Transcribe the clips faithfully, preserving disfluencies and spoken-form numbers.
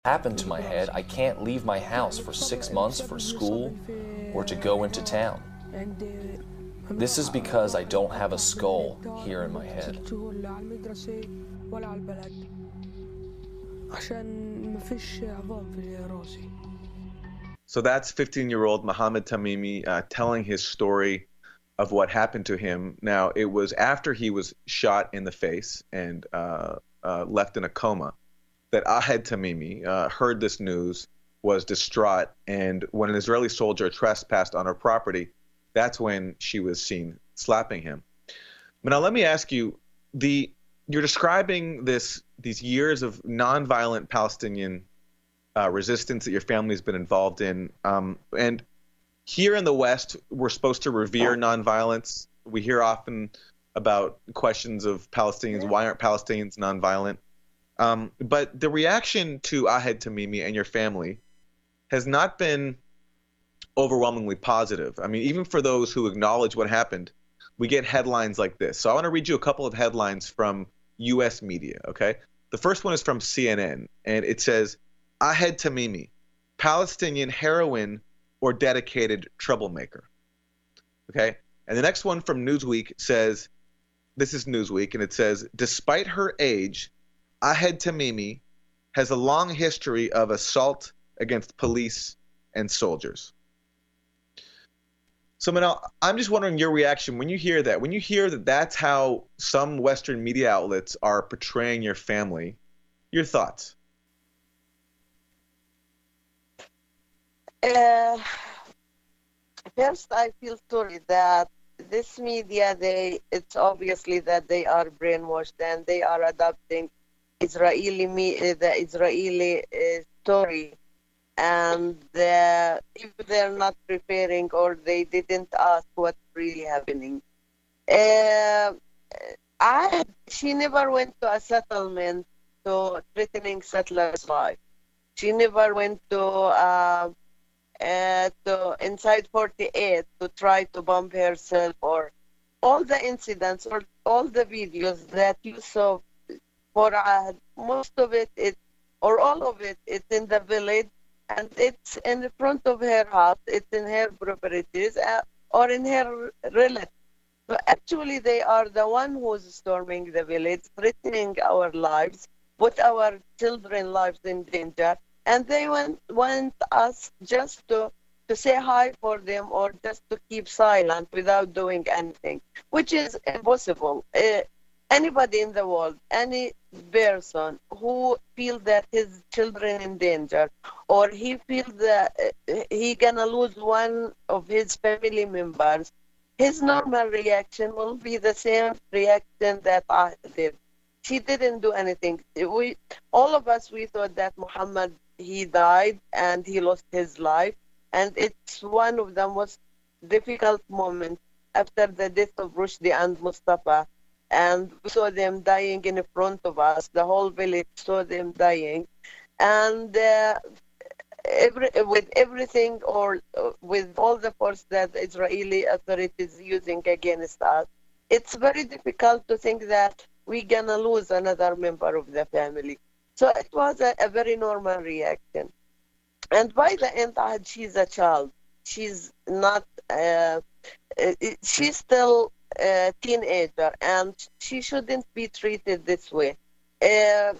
happened to my head, I can't leave my house for six months for school or to go into town. This is because I don't have a skull here in my head. So that's fifteen-year-old Mohammed Tamimi uh, telling his story of what happened to him. Now, it was after he was shot in the face and uh, uh, left in a coma that Ahed Tamimi uh, heard this news, was distraught, and when an Israeli soldier trespassed on her property, that's when she was seen slapping him. But now let me ask you, the you're describing this these years of nonviolent Palestinian uh, resistance that your family's been involved in, um, and here in the West, we're supposed to revere nonviolence. We hear often about questions of Palestinians. Why aren't Palestinians nonviolent? Um, but the reaction to Ahed Tamimi and your family has not been overwhelmingly positive. I mean, even for those who acknowledge what happened, we get headlines like this. So I want to read you a couple of headlines from U S media, okay? The first one is from C N N, and it says, Ahed Tamimi, Palestinian heroine or dedicated troublemaker, okay? And the next one from Newsweek says, this is Newsweek, and it says, despite her age, Ahed Tamimi has a long history of assault against police and soldiers. So, Manal, I'm just wondering your reaction when you hear that. When you hear that that's how some Western media outlets are portraying your family, your thoughts? Uh, first, I feel sorry that this media, they it's obviously that they are brainwashed and they are adopting Israeli me, the Israeli uh, story, and uh, if they're not preparing or they didn't ask what's really happening. Uh, I she never went to a settlement to threatening settlers' life. She never went to. Uh, Uh, to inside forty-eight to try to bomb herself, or all the incidents or all the videos that you saw for uh, most of it, it or all of it, it's in the village and it's in the front of her house, it's in her properties uh, or in her relatives. So actually they are the one who's storming the village, threatening our lives, put our children's lives in danger. And they want, want us just to, to say hi for them or just to keep silent without doing anything, which is impossible. Uh, anybody in the world, any person who feels that his children in danger or he feels that uh, he gonna lose one of his family members, his normal reaction will be the same reaction that I did. She didn't do anything. We, all of us, we thought that Muhammad, he died and he lost his life. And it's one of the most difficult moments after the death of Rushdie and Mustafa. And we saw them dying in front of us. The whole village saw them dying. And uh, every, with everything or uh, with all the force that the Israeli authorities using against us, it's very difficult to think that we're going to lose another member of the family. So it was a, a very normal reaction. And by the end, she's a child. She's not, uh, she's still a teenager, and she shouldn't be treated this way. Uh,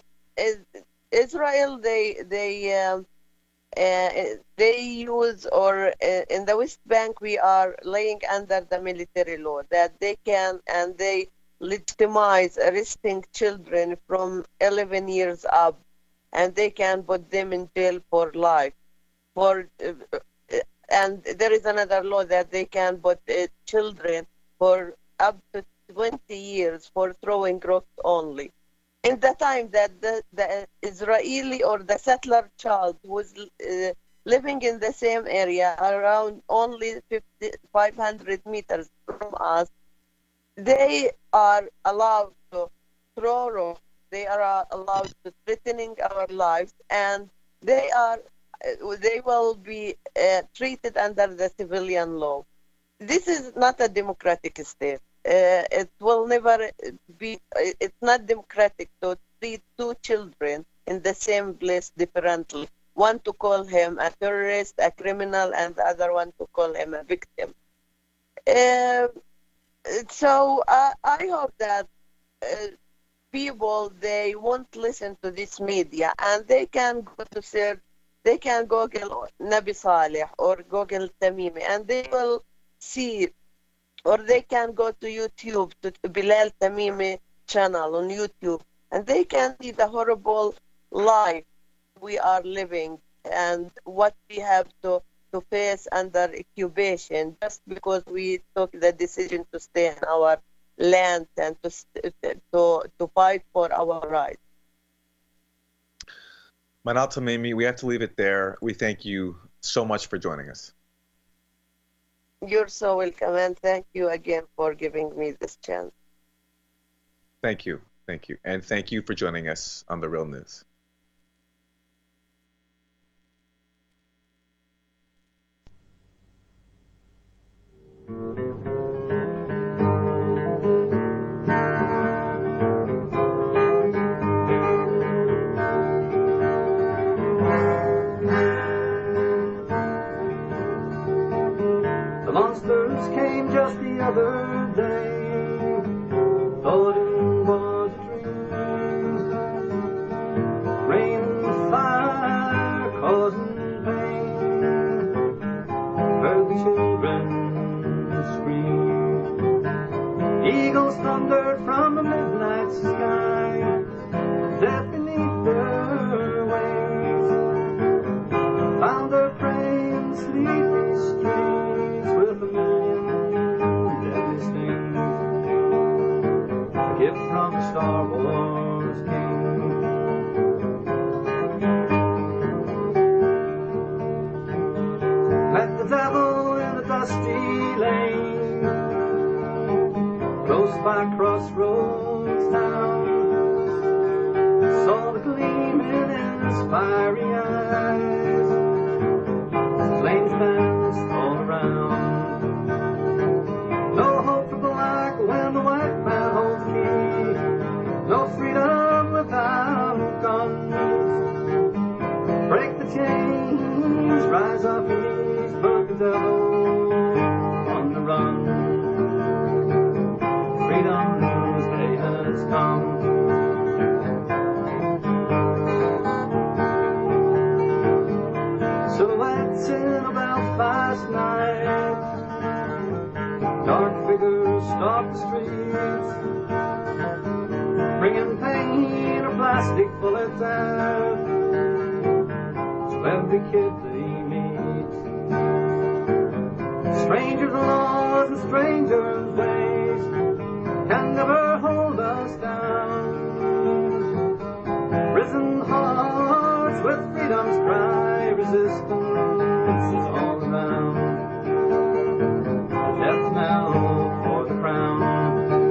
Israel, they, they, um, uh, they use, or uh, in the West Bank, we are laying under the military law that they can, and they legitimize arresting children from eleven years up, and they can put them in jail for life. For uh, and there is another law that they can put uh, children for up to twenty years for throwing rocks only. In the time that the, the Israeli or the settler child was uh, living in the same area around only fifty, five hundred meters from us, they are allowed to throw rocks, they are allowed to threatening our lives, and they are they will be uh, treated under the civilian law. This is not a democratic state. Uh, it will never be, it's not democratic to treat two children in the same place differently. One to call him a terrorist, a criminal, and the other one to call him a victim. Uh, so uh, I hope that uh, people, they won't listen to this media, and they can go to search, they can Google Nabi Saleh or Google Tamimi, and they will see, or they can go to YouTube, to Bilal Tamimi channel on YouTube, and they can see the horrible life we are living and what we have to, to face under occupation just because we took the decision to stay in our land and to, to, to fight for our rights. Manal Tamimi, we have to leave it there. We thank you so much for joining us. You're so welcome, and thank you again for giving me this chance. Thank you. Thank you. And thank you for joining us on The Real News. The monsters came just the other day, thought it was a dream. Rain and fire causing pain, heard the children scream. Eagles thundered from the midnight sky, dead beneath their wings, found their prey in sleepy streets with a million deadly stings. A gift from the Star Wars king. Met the devil in a dusty lane, close by Crossroads town. Saw the gleam in his fiery eyes, flames danced all around. No hope for black when the white man holds the key. No freedom without guns. Break the chains, rise up east, put the devil on the run. Freedom's day has come. Silhouettes in a Belfast night, dark figures stalk the streets, bringing pain or plastic bullets out to every kid that he meets. Strangers' laws and strangers' ways can never hold us down. Risen hearts with freedom's cry, resistance is all around. A death knell for the crown.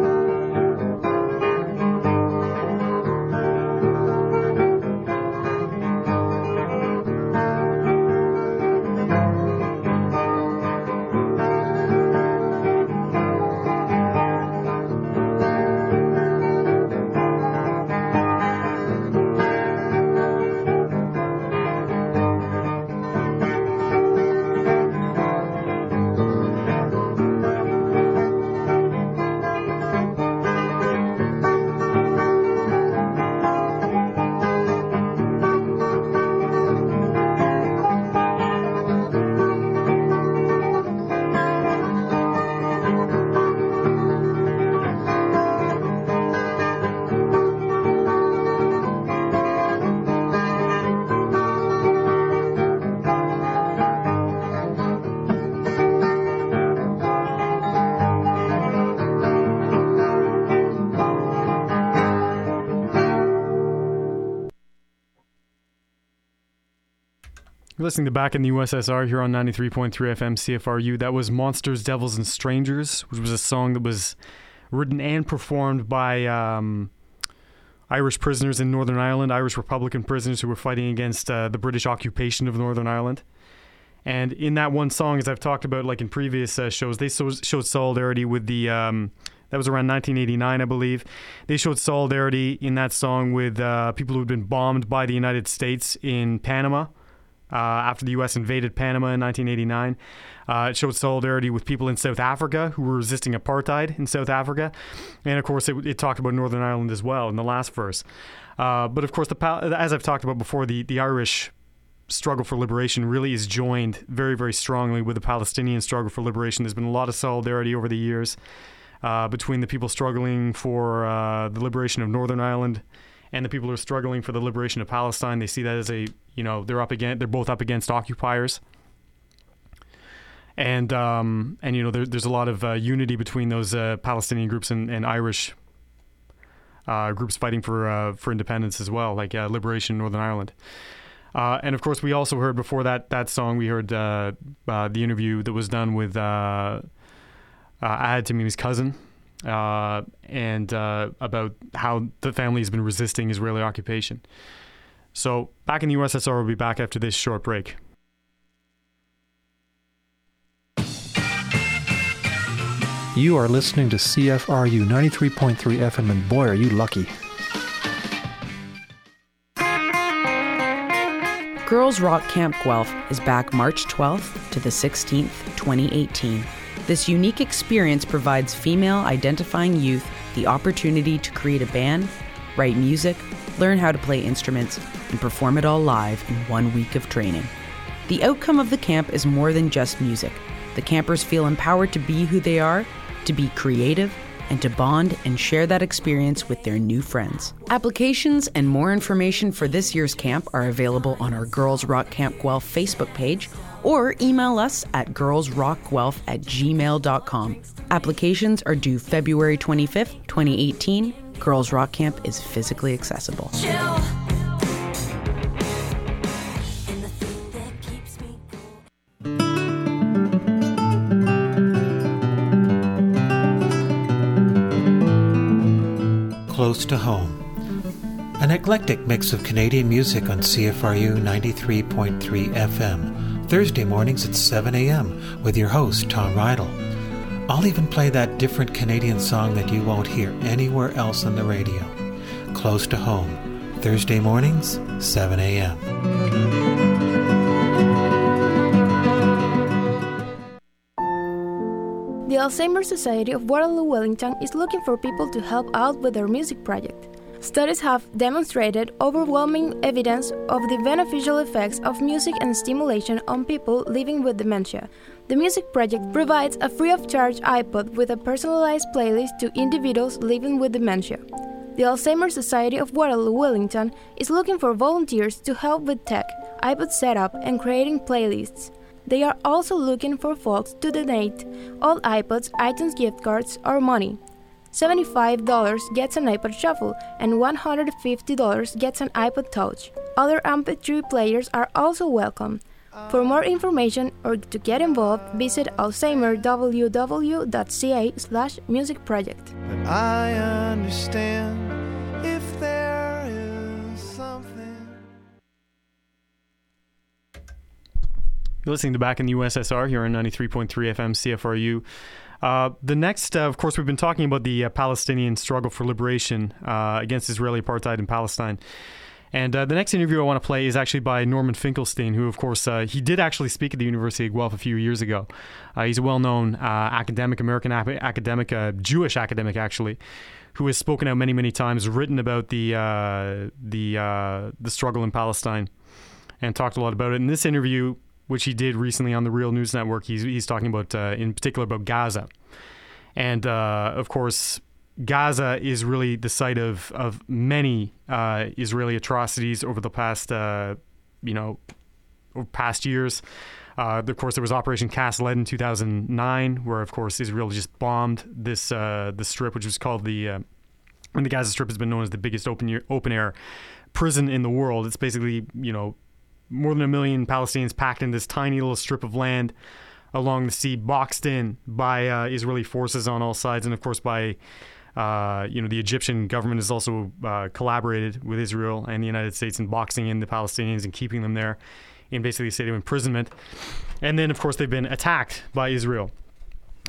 You're listening to Back in the U S S R here on ninety-three point three F M C F R U. That was Monsters, Devils, and Strangers, which was a song that was written and performed by um, Irish prisoners in Northern Ireland, Irish Republican prisoners who were fighting against uh, the British occupation of Northern Ireland. And in that one song, as I've talked about like in previous uh, shows, they so- showed solidarity with the um, That was around nineteen eighty-nine, I believe. They showed solidarity in that song with uh, people who had been bombed by the United States in Panama uh, after the U S invaded Panama in nineteen eighty-nine. Uh, it showed solidarity with people in South Africa who were resisting apartheid in South Africa. And, of course, it, it talked about Northern Ireland as well in the last verse. Uh, but, of course, the as I've talked about before, the, the Irish struggle for liberation really is joined very, very strongly with the Palestinian struggle for liberation. There's been a lot of solidarity over the years Uh, between the people struggling for uh, the liberation of Northern Ireland and the people who are struggling for the liberation of Palestine. They see that as a, you know, they're up against, they're both up against occupiers. And, um, and you know, there, there's a lot of uh, unity between those uh, Palestinian groups and, and Irish uh, groups fighting for uh, for independence as well, like uh, liberation in Northern Ireland. Uh, and, of course, we also heard before that, that song, we heard uh, uh, the interview that was done with Uh, Uh, Ahed Tamimi's cousin, uh, and uh, about how the family has been resisting Israeli occupation. So back in the U S S R, we'll be back after this short break. You are listening to C F R U ninety-three point three F M, and boy, are you lucky. Girls Rock Camp Guelph is back March twelfth to the sixteenth, twenty eighteen. This unique experience provides female-identifying youth the opportunity to create a band, write music, learn how to play instruments, and perform it all live in one week of training. The outcome of the camp is more than just music. The campers feel empowered to be who they are, to be creative, and to bond and share that experience with their new friends. Applications and more information for this year's camp are available on our Girls Rock Camp Guelph Facebook page, or email us at girlsrockguelph at gmail dot com. Applications are due February twenty-fifth, twenty eighteen. Girls Rock Camp is physically accessible. Close to home. An eclectic mix of Canadian music on C F R U ninety-three point three F M. Thursday mornings at seven a.m. with your host, Tom Rydell. I'll even play that different Canadian song that you won't hear anywhere else on the radio. Close to home. Thursday mornings, seven a.m. The Alzheimer's Society of Waterloo Wellington is looking for people to help out with their music project. Studies have demonstrated overwhelming evidence of the beneficial effects of music and stimulation on people living with dementia. The music project provides a free-of-charge iPod with a personalized playlist to individuals living with dementia. The Alzheimer's Society of Waterloo Wellington is looking for volunteers to help with tech, iPod setup, and creating playlists. They are also looking for folks to donate all iPods, iTunes gift cards, or money. seventy-five dollars gets an iPod Shuffle and one hundred fifty dollars gets an iPod Touch. Other M P three players are also welcome. For more information or to get involved, visit alzheimerww.ca slash music project. But I understand if there is something. You're listening to Back in the U S S R here on ninety-three point three F M C F R U. Uh, the next, uh, of course, we've been talking about the uh, Palestinian struggle for liberation uh, against Israeli apartheid in Palestine. And uh, the next interview I want to play is actually by Norman Finkelstein, who, of course, uh, he did actually speak at the University of Guelph a few years ago. Uh, he's a well-known uh, academic, American ap- academic, uh, Jewish academic, actually, who has spoken out many, many times, written about the uh, the uh, the struggle in Palestine, and talked a lot about it. In this interview, which he did recently on the Real News Network, he's he's talking about, uh, in particular, about Gaza. And, uh, of course, Gaza is really the site of, of many uh, Israeli atrocities over the past, uh, you know, over past years. Uh, of course, there was Operation Cast Lead in two thousand nine, where, of course, Israel just bombed this uh, the strip, which was called the, uh, and the Gaza Strip has been known as the biggest open open air prison in the world. It's basically, you know, more than a million Palestinians packed in this tiny little strip of land along the sea, boxed in by uh, Israeli forces on all sides, and of course by uh, you know the Egyptian government has also uh, collaborated with Israel and the United States in boxing in the Palestinians and keeping them there in basically a state of imprisonment. And then of course they've been attacked by Israel.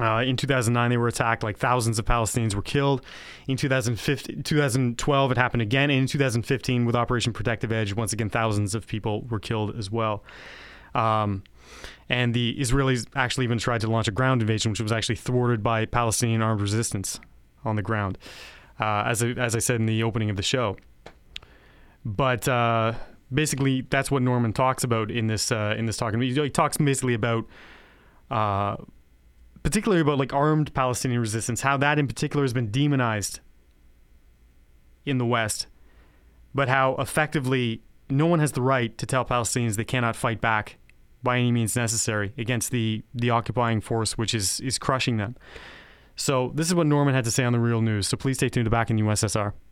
Uh, in two thousand nine, they were attacked. Like thousands of Palestinians were killed. In two thousand fifteen, two thousand twelve, it happened again. And in two thousand fifteen, with Operation Protective Edge, once again, thousands of people were killed as well. Um, and the Israelis actually even tried to launch a ground invasion, which was actually thwarted by Palestinian armed resistance on the ground, uh, as I, as I said in the opening of the show. But uh, basically, that's what Norman talks about in this uh, in this talk. He, he talks basically about. Uh, particularly about like armed Palestinian resistance, how that in particular has been demonized in the West, but how effectively no one has the right to tell Palestinians they cannot fight back by any means necessary against the, the occupying force, which is, is crushing them. So this is what Norman had to say on The Real News. So please stay tuned to Back in U S S R.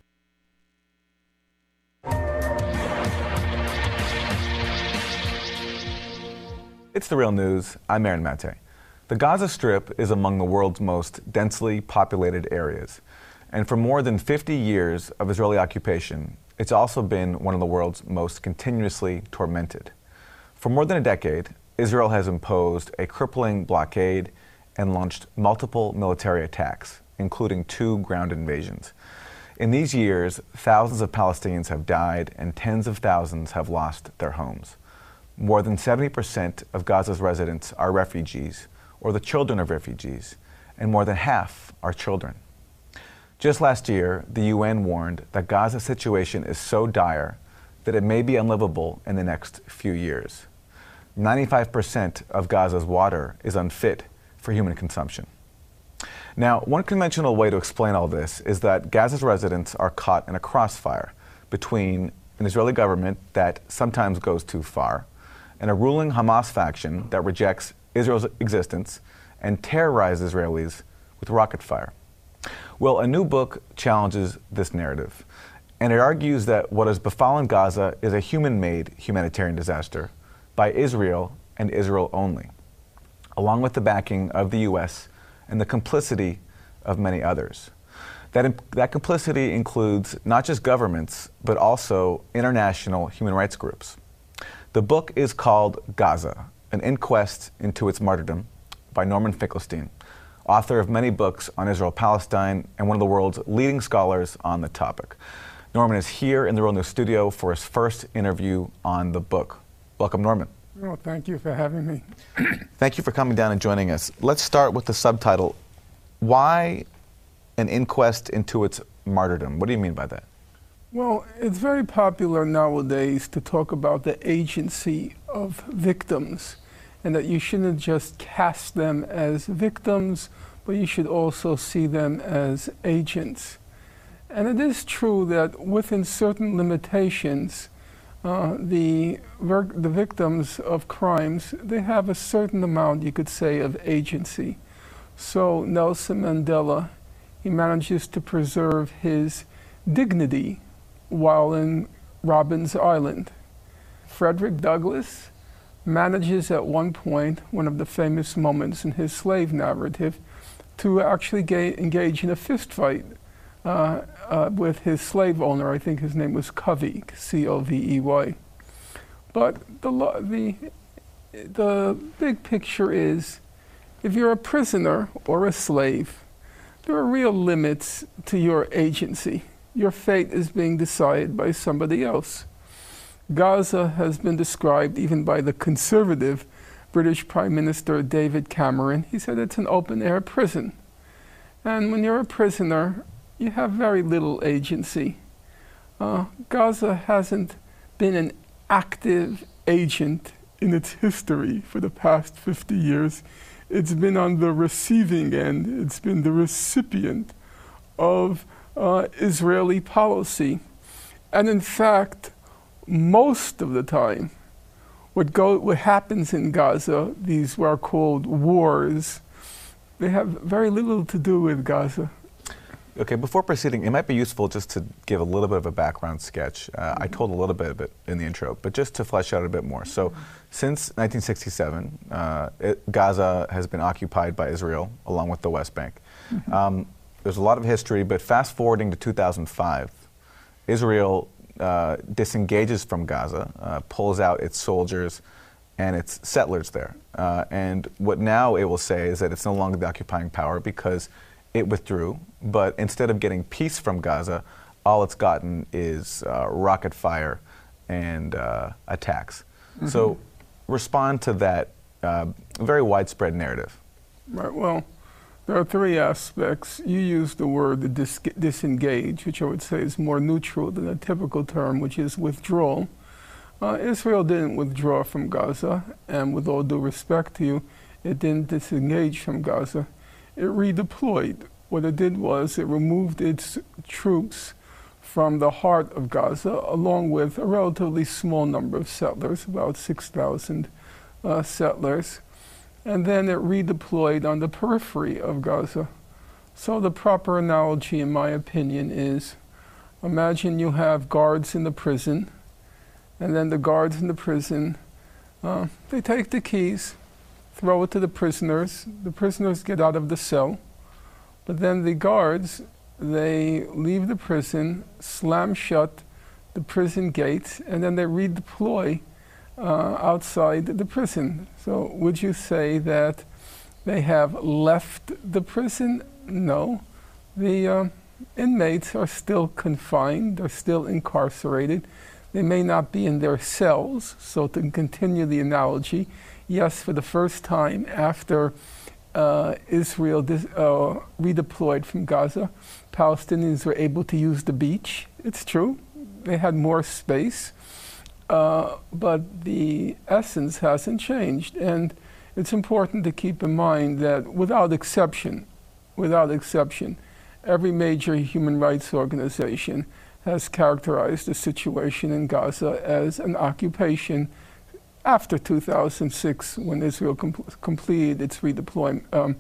It's The Real News. I'm Aaron Mate. The Gaza Strip is among the world's most densely populated areas, and for more than fifty years of Israeli occupation, it's also been one of the world's most continuously tormented. For more than a decade, Israel has imposed a crippling blockade and launched multiple military attacks, including two ground invasions. In these years, thousands of Palestinians have died and tens of thousands have lost their homes. More than seventy percent of Gaza's residents are refugees, or the children of refugees, and more than half are children. Just last year, the U N warned that Gaza's situation is so dire that it may be unlivable in the next few years. ninety-five percent of Gaza's water is unfit for human consumption. Now, one conventional way to explain all this is that Gaza's residents are caught in a crossfire between an Israeli government that sometimes goes too far and a ruling Hamas faction that rejects Israel's existence and terrorizes Israelis with rocket fire. Well, a new book challenges this narrative, and it argues that what has befallen Gaza is a human-made humanitarian disaster by Israel and Israel only, along with the backing of the U S and the complicity of many others. That, that complicity includes not just governments, but also international human rights groups. The book is called Gaza, An Inquest into Its Martyrdom by Norman Finkelstein, author of many books on Israel-Palestine and one of the world's leading scholars on the topic. Norman is here in the Real News studio for his first interview on the book. Welcome, Norman. Well, thank you for having me. Thank you for coming down and joining us. Let's start with the subtitle. Why an inquest into its martyrdom? What do you mean by that? Well, it's very popular nowadays to talk about the agency of victims, and that you shouldn't just cast them as victims, but you should also see them as agents. And it is true that within certain limitations, uh, the, the victims of crimes, they have a certain amount, you could say, of agency. So Nelson Mandela, he manages to preserve his dignity while in Robben's Island. Frederick Douglass manages at one point, one of the famous moments in his slave narrative, to actually ga- engage in a fist fight uh, uh, with his slave owner. I think his name was Covey, C O V E Y. But the, lo- the, the big picture is, if you're a prisoner or a slave, there are real limits to your agency. Your fate is being decided by somebody else. Gaza has been described even by the conservative British Prime Minister David Cameron. He said it's an open-air prison. And when you're a prisoner, you have very little agency. Uh, Gaza hasn't been an active agent in its history for the past fifty years. It's been on the receiving end. It's been the recipient of Uh, Israeli policy. And in fact, most of the time, what, go, what happens in Gaza, these what are called wars, they have very little to do with Gaza. Okay, before proceeding, it might be useful just to give a little bit of a background sketch. Uh, mm-hmm. I told a little bit of it in the intro, but just to flesh out a bit more. So, since nineteen sixty-seven, uh, it, Gaza has been occupied by Israel, along with the West Bank. Mm-hmm. Um, There's a lot of history, but fast forwarding to two thousand five, Israel uh, disengages from Gaza, uh, pulls out its soldiers, and its settlers there. Uh, and what now it will say is that it's no longer the occupying power because it withdrew, but instead of getting peace from Gaza, all it's gotten is uh, rocket fire and uh, attacks. Mm-hmm. So respond to that uh, very widespread narrative. Right, well, there are three aspects. You used the word dis- disengage, which I would say is more neutral than a typical term, which is withdrawal. Uh, Israel didn't withdraw from Gaza, and with all due respect to you, it didn't disengage from Gaza. It redeployed. What it did was it removed its troops from the heart of Gaza, along with a relatively small number of settlers, about six thousand uh, settlers, and then it redeployed on the periphery of Gaza. So the proper analogy, in my opinion, is imagine you have guards in the prison, and then the guards in the prison, uh, they take the keys, throw it to the prisoners. The prisoners get out of the cell, but then the guards, they leave the prison, slam shut the prison gates, and then they redeploy uh, outside the prison. So would you say that they have left the prison? No. The uh, inmates are still confined, they're still incarcerated. They may not be in their cells. So to continue the analogy, yes, for the first time after uh, Israel dis- uh, redeployed from Gaza, Palestinians were able to use the beach. It's true. They had more space. Uh, but the essence hasn't changed. And it's important to keep in mind that without exception, without exception, every major human rights organization has characterized the situation in Gaza as an occupation after two thousand six, when Israel com- completed its redeployment, um,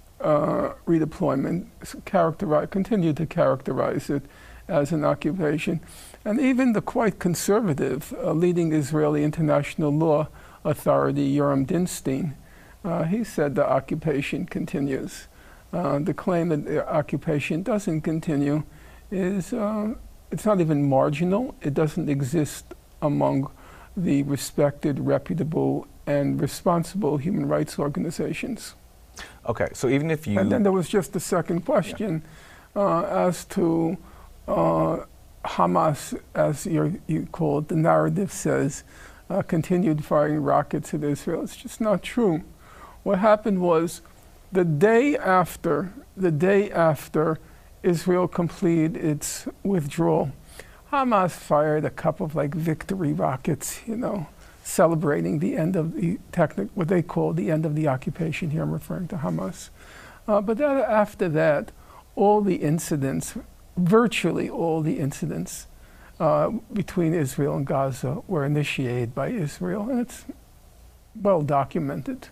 uh, redeployment characterize, continued to characterize it as an occupation. And even the quite conservative uh, leading Israeli international law authority, Yoram Dinstein, uh, he said the occupation continues. Uh, the claim that the occupation doesn't continue is, uh, it's not even marginal. It doesn't exist among the respected, reputable, and responsible human rights organizations. Okay, so even if you... And then there was just the second question yeah. uh, as to uh, Hamas, as you're, you call it, the narrative says, uh, continued firing rockets at Israel. It's just not true. What happened was the day after, the day after Israel completed its withdrawal, Hamas fired a couple of like victory rockets, you know, celebrating the end of the technic, what they call the end of the occupation. Here I'm referring to Hamas. Uh, but then after that, all the incidents, virtually all the incidents uh, between Israel and Gaza were initiated by Israel, and it's well documented.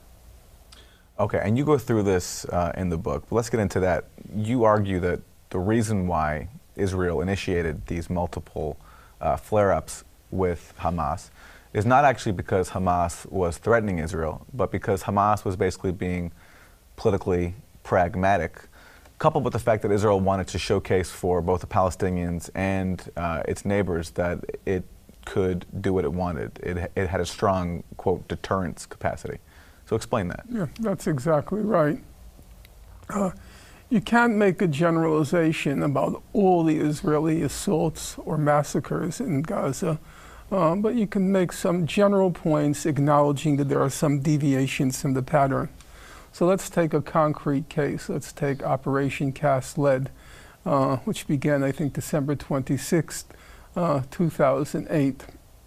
Okay, and you go through this uh, in the book, but let's get into that. You argue that the reason why Israel initiated these multiple uh, flare-ups with Hamas is not actually because Hamas was threatening Israel, but because Hamas was basically being politically pragmatic, coupled with the fact that Israel wanted to showcase for both the Palestinians and uh, its neighbors that it could do what it wanted. It, it had a strong, quote, deterrence capacity. So explain that. Yeah, that's exactly right. Uh, you can't make a generalization about all the Israeli assaults or massacres in Gaza, uh, but you can make some general points acknowledging that there are some deviations from the pattern. So let's take a concrete case. Let's take Operation Cast Lead, uh, which began, I think, December twenty-sixth, uh, two thousand eight,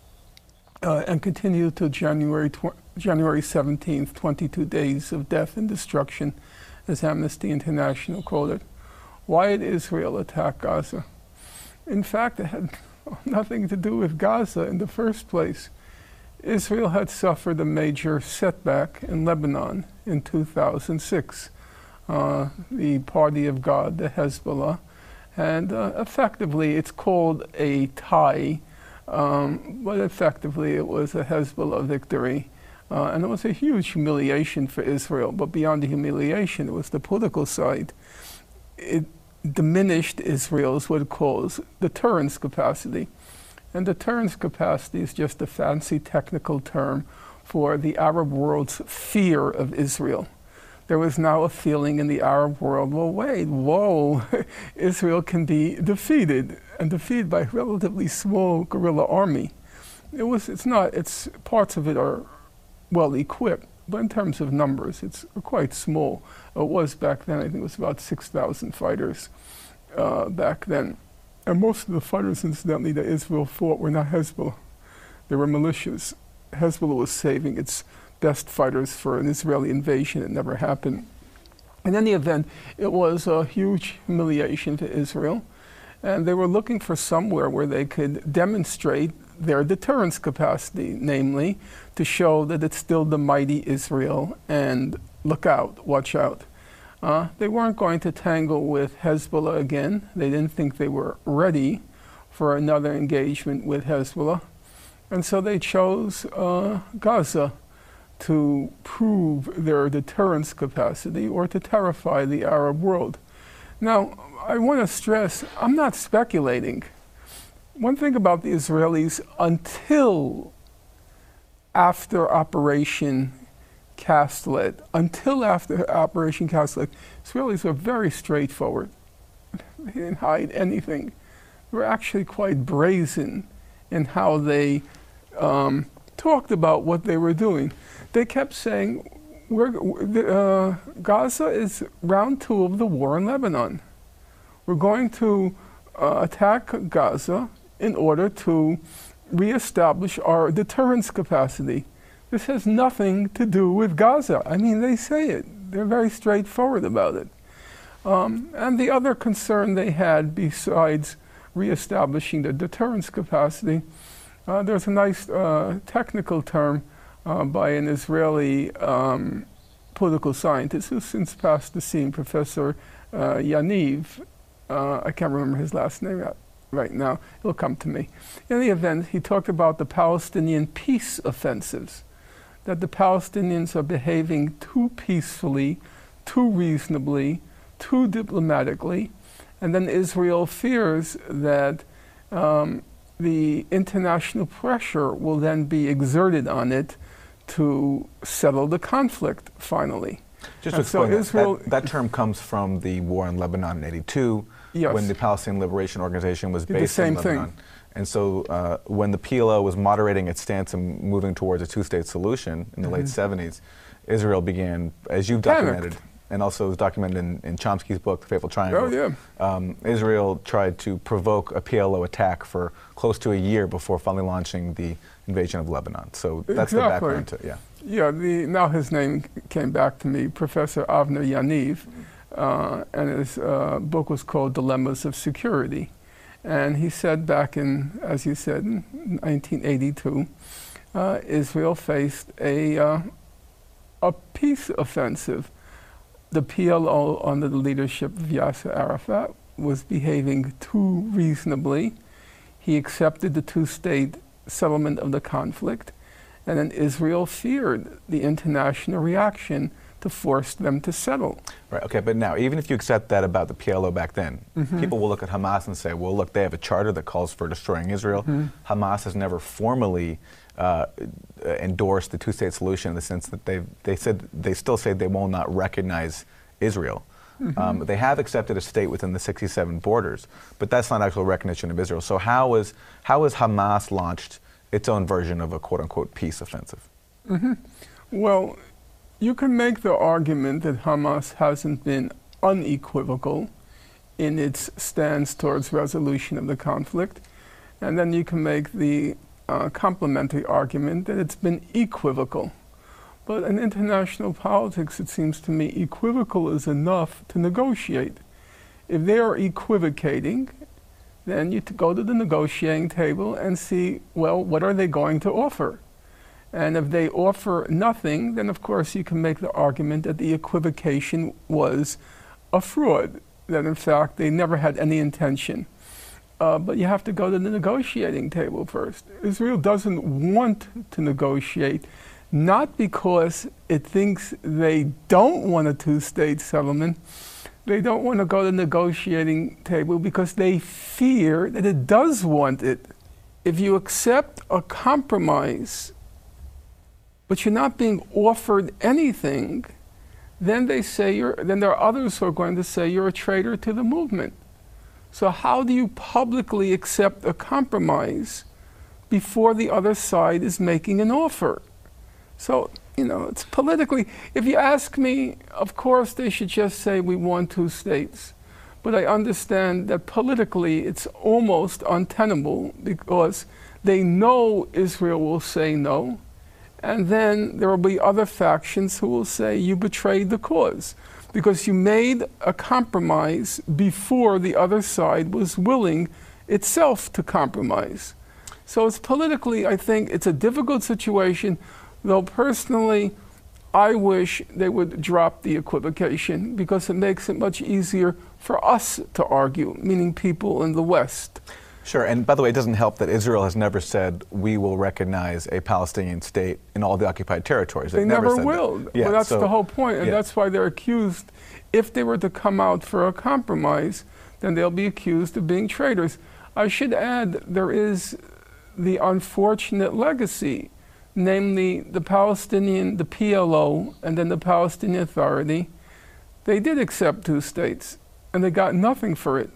uh, and continued to January tw- January seventeenth, twenty-two days of death and destruction, as Amnesty International called it. Why did Israel attack Gaza? In fact, it had nothing to do with Gaza in the first place. Israel had suffered a major setback in Lebanon in two thousand six. Uh, the Party of God, the Hezbollah, and uh, effectively it's called a tie, um, but effectively it was a Hezbollah victory. Uh, and it was a huge humiliation for Israel, but beyond the humiliation, it was the political side. It diminished Israel's what it calls deterrence capacity. And deterrence capacity is just a fancy technical term for the Arab world's fear of Israel. There was now a feeling in the Arab world, well, wait, whoa, Israel can be defeated, and defeated by a relatively small guerrilla army. It was, it's not, it's, parts of it are well equipped, but in terms of numbers, it's quite small. It was back then, I think it was about six thousand fighters uh, back then. And most of the fighters, incidentally, that Israel fought were not Hezbollah. They were militias. Hezbollah was saving its best fighters for an Israeli invasion. It never happened. In any event, it was a huge humiliation to Israel, and they were looking for somewhere where they could demonstrate their deterrence capacity, namely to show that it's still the mighty Israel and look out, watch out. Uh, they weren't going to tangle with Hezbollah again. They didn't think they were ready for another engagement with Hezbollah. And so they chose uh, Gaza to prove their deterrence capacity or to terrify the Arab world. Now, I want to stress, I'm not speculating. One thing about the Israelis, until after Operation Castlet, until after Operation Castlet, Israelis were very straightforward. They didn't hide anything. They were actually quite brazen in how they um, talked about what they were doing. They kept saying, we're, uh, Gaza is round two of the war in Lebanon. We're going to uh, attack Gaza in order to reestablish our deterrence capacity. This has nothing to do with Gaza. I mean, they say it. They're very straightforward about it. Um, and the other concern they had, besides reestablishing the deterrence capacity, uh, there's a nice uh, technical term uh, by an Israeli um, political scientist who's since passed the scene, Professor uh, Yaniv. Uh, I can't remember his last name right now. It'll come to me. In any event, he talked about the Palestinian peace offensives, that the Palestinians are behaving too peacefully, too reasonably, too diplomatically, and then Israel fears that um, the international pressure will then be exerted on it to settle the conflict finally. Just to explain, so Israel, that, that term comes from the war in Lebanon in eighty-two, yes, when the Palestinian Liberation Organization was based in Lebanon. Thing. And so uh, when the P L O was moderating its stance and moving towards a two-state solution in the mm-hmm. late seventies, Israel began, as you've documented, Panicked. and also was documented in, in Chomsky's book, The Fateful Triangle, oh, yeah. um, Israel tried to provoke a P L O attack for close to a year before finally launching the invasion of Lebanon. So that's exactly. the background to it, yeah. Yeah, the, now his name came back to me, Professor Avner Yaniv, uh, and his uh, book was called Dilemmas of Security. And he said back in, as you said, in nineteen eighty-two, uh, Israel faced a, uh, a peace offensive. The P L O, under the leadership of Yasser Arafat, was behaving too reasonably. He accepted the two-state settlement of the conflict, and then Israel feared the international reaction to force them to settle. Right, okay, but now, even if you accept that about the P L O back then, mm-hmm. people will look at Hamas and say, well, look, they have a charter that calls for destroying Israel. Mm-hmm. Hamas has never formally uh, endorsed the two-state solution in the sense that they they said, they still say they will not recognize Israel. Mm-hmm. Um, they have accepted a state within the sixty-seven borders, but that's not actual recognition of Israel. So how is, how is Hamas launched its own version of a quote-unquote peace offensive? Mm-hmm. Well, you can make the argument that Hamas hasn't been unequivocal in its stance towards resolution of the conflict, and then you can make the uh, complementary argument that it's been equivocal. But in international politics, it seems to me equivocal is enough to negotiate. If they are equivocating, then you t- go to the negotiating table and see, well, what are they going to offer? And if they offer nothing, then of course you can make the argument that the equivocation was a fraud, that in fact they never had any intention. Uh, but you have to go to the negotiating table first. Israel doesn't want to negotiate, not because it thinks they don't want a two-state settlement. They don't want to go to the negotiating table because they fear that it does want it. If you accept a compromise but you're not being offered anything, then they say you're, then there are others who are going to say you're a traitor to the movement. So how do you publicly accept a compromise before the other side is making an offer? So, you know, it's politically, if you ask me, of course they should just say we want two states. But I understand that politically it's almost untenable because they know Israel will say no, and then there will be other factions who will say you betrayed the cause because you made a compromise before the other side was willing itself to compromise. So it's politically, I think, it's a difficult situation, though personally, I wish they would drop the equivocation because it makes it much easier for us to argue, meaning people in the West. Sure, and by the way, it doesn't help that Israel has never said we will recognize a Palestinian state in all the occupied territories. They They've never, never said will. That. Yeah, well, that's so, the whole point, and yeah. that's why they're accused. If they were to come out for a compromise, then they'll be accused of being traitors. I should add, there is the unfortunate legacy, namely the Palestinian, the P L O, and then the Palestinian Authority. They did accept two states, and they got nothing for it.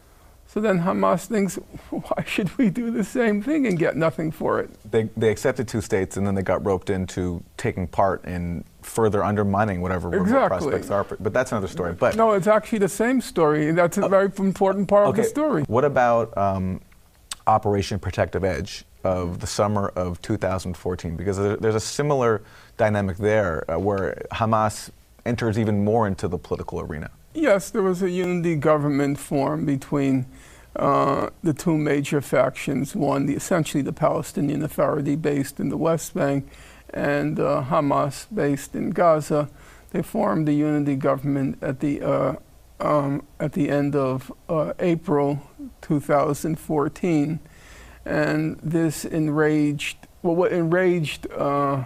So then Hamas thinks, why should we do the same thing and get nothing for it? They, they accepted two states, and then they got roped into taking part in further undermining whatever remote Exactly. prospects are. But that's another story. But no, it's actually the same story, and that's a uh, very important part okay. of the story. What about um, Operation Protective Edge of the summer of two thousand fourteen? Because there's a similar dynamic there uh, where Hamas enters even more into the political arena. Yes, there was a unity government formed between uh, the two major factions, one, the, essentially the Palestinian Authority based in the West Bank, and uh, Hamas based in Gaza. They formed the unity government at the, uh, um, at the end of uh, April two thousand fourteen. And this enraged, well, what enraged uh,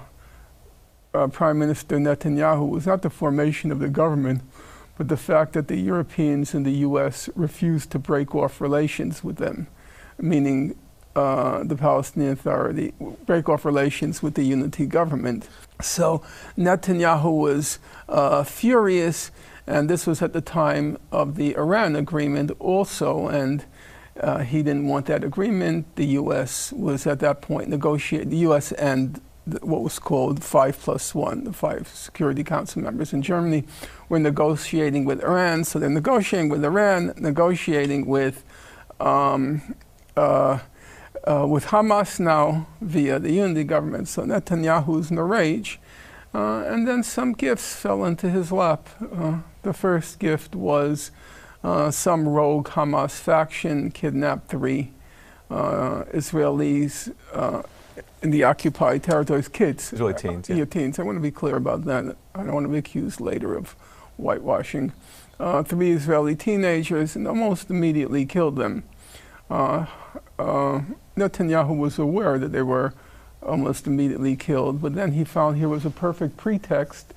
uh, Prime Minister Netanyahu was not the formation of the government, but the fact that the Europeans and the U S refused to break off relations with them, meaning uh, the Palestinian Authority, break off relations with the unity government. So Netanyahu was uh, furious, and this was at the time of the Iran agreement also, and uh, he didn't want that agreement. The U S was at that point negotiating, the U S and what was called five plus one, the five Security Council members in Germany, were negotiating with Iran. So they're negotiating with Iran, negotiating with um, uh, uh, with Hamas now via the unity government. So Netanyahu's in a rage. Uh, and then some gifts fell into his lap. Uh, the first gift was uh, some rogue Hamas faction kidnapped three uh, Israelis uh, in the occupied territories, kids. Israeli teens, yeah. yeah. teens. I want to be clear about that. I don't want to be accused later of whitewashing. Uh, three Israeli teenagers, and almost immediately killed them. Uh, uh, Netanyahu was aware that they were almost immediately killed, but then he found here was a perfect pretext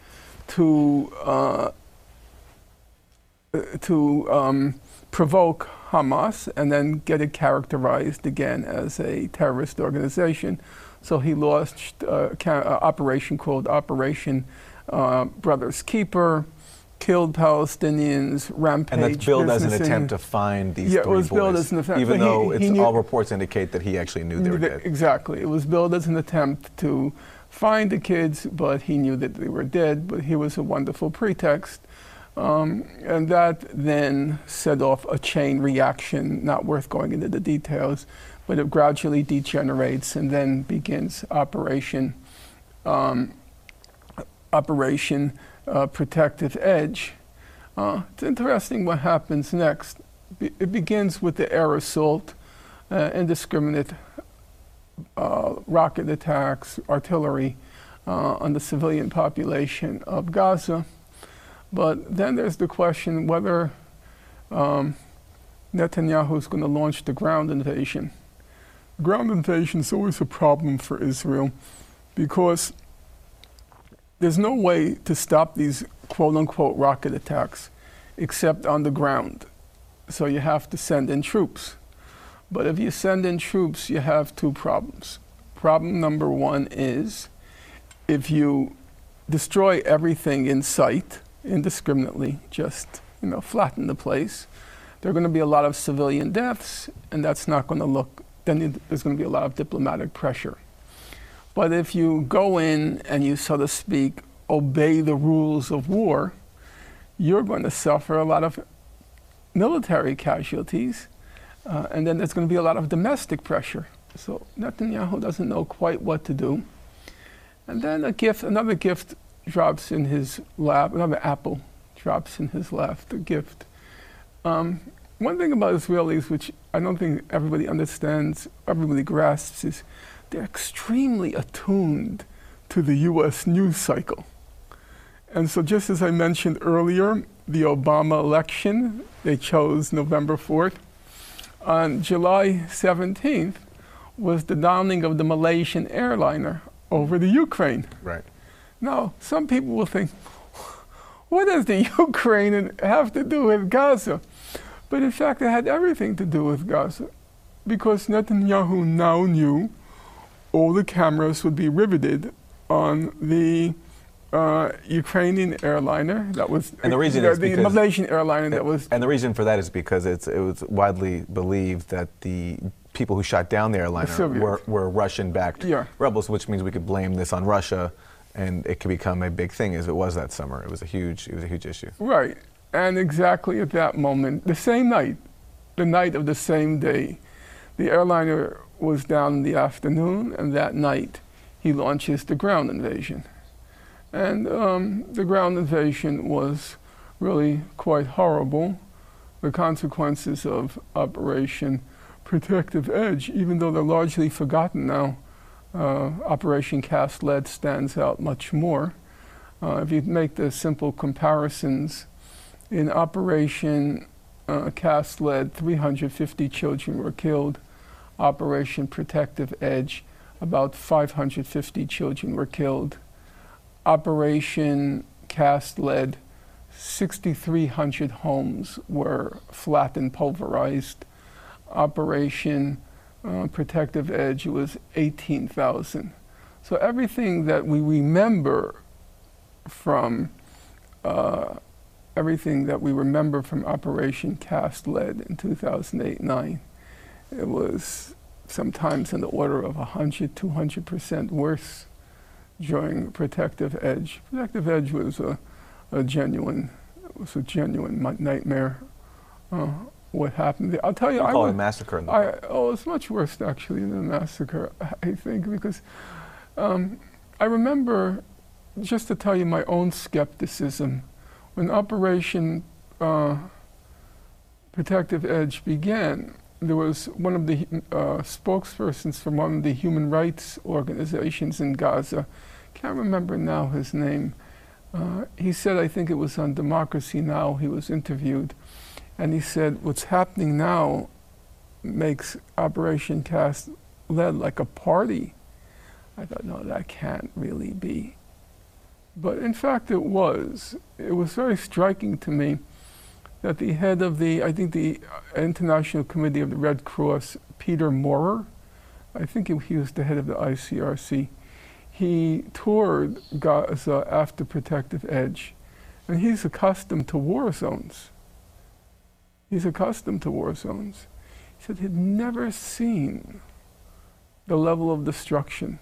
to uh, to um, provoke Hamas and then get it characterized again as a terrorist organization. So he launched uh, an operation called Operation uh, Brothers Keeper, killed Palestinians, rampaged And that's billed as an businesses. attempt to find these yeah, three it was boys, billed as an attempt, even but though he, it's he knew, all reports indicate that he actually knew they were dead. Exactly. It was billed as an attempt to find the kids, but he knew that they were dead, but here was a wonderful pretext. Um, and that then set off a chain reaction, not worth going into the details, but it gradually degenerates and then begins Operation um, Operation uh, Protective Edge. Uh, it's interesting what happens next. Be- it begins with the air assault, uh, indiscriminate uh, rocket attacks, artillery uh, on the civilian population of Gaza. But then there's the question whether um, Netanyahu is going to launch the ground invasion. Ground invasion is always a problem for Israel because there's no way to stop these quote-unquote rocket attacks except on the ground. So you have to send in troops. But if you send in troops, you have two problems. Problem number one is if you destroy everything in sight indiscriminately, just, you know, flatten the place, there are going to be a lot of civilian deaths, and that's not going to look, then there's going to be a lot of diplomatic pressure. But if you go in and you, so to speak, obey the rules of war, you're going to suffer a lot of military casualties, uh, and then there's going to be a lot of domestic pressure. So Netanyahu doesn't know quite what to do. And then a gift, another gift drops in his lap, another apple drops in his lap, the gift. Um, one thing about Israelis, which I don't think everybody understands, everybody grasps, is they're extremely attuned to the U S news cycle. And so just as I mentioned earlier, the Obama election, they chose November fourth. On July seventeenth was the downing of the Malaysian airliner over the Ukraine. Right. Now, some people will think, what does the Ukraine have to do with Gaza? But in fact, it had everything to do with Gaza, because Netanyahu now knew all the cameras would be riveted on the uh, Ukrainian airliner that was, and the reason uh, is the because, Malaysian airliner that was. And the reason for that is because it's, it was widely believed that the people who shot down the airliner the were, were Russian-backed yeah. rebels, which means we could blame this on Russia, and it could become a big thing, as it was that summer. It was a huge, it was a huge issue. Right, and exactly at that moment, the same night, the night of the same day, the airliner was down in the afternoon, and that night he launches the ground invasion. And um, the ground invasion was really quite horrible. The consequences of Operation Protective Edge, even though they're largely forgotten now, uh, Operation Cast Lead stands out much more. Uh, if you make the simple comparisons, in Operation uh, Cast Lead, three hundred fifty children were killed. Operation Protective Edge, about five hundred fifty children were killed. Operation Cast Lead, six thousand three hundred homes were flattened, pulverized. Operation uh, Protective Edge was eighteen thousand. So everything that we remember from uh, everything that we remember from Operation Cast Lead in two thousand eight nine, it was sometimes in the order of one hundred, two hundred percent worse during Protective Edge. Protective Edge was a, a genuine, it was a genuine nightmare. Uh, what happened there. I'll tell you, you I call was, it a massacre in the I, book. oh, it's much worse actually than a massacre, I think, because um, I remember, just to tell you my own skepticism, when Operation uh, Protective Edge began, there was one of the uh, spokespersons from one of the human rights organizations in Gaza, can't remember now his name. Uh, he said, I think it was on Democracy Now! He was interviewed, and he said, what's happening now makes Operation Cast Lead like a party. I thought, no, that can't really be. But in fact, it was. It was very striking to me that the head of the, I think the International Committee of the Red Cross, Peter Maurer, I think he was the head of the I C R C, he toured Gaza after Protective Edge, and he's accustomed to war zones. He's accustomed to war zones. He said he'd never seen the level of destruction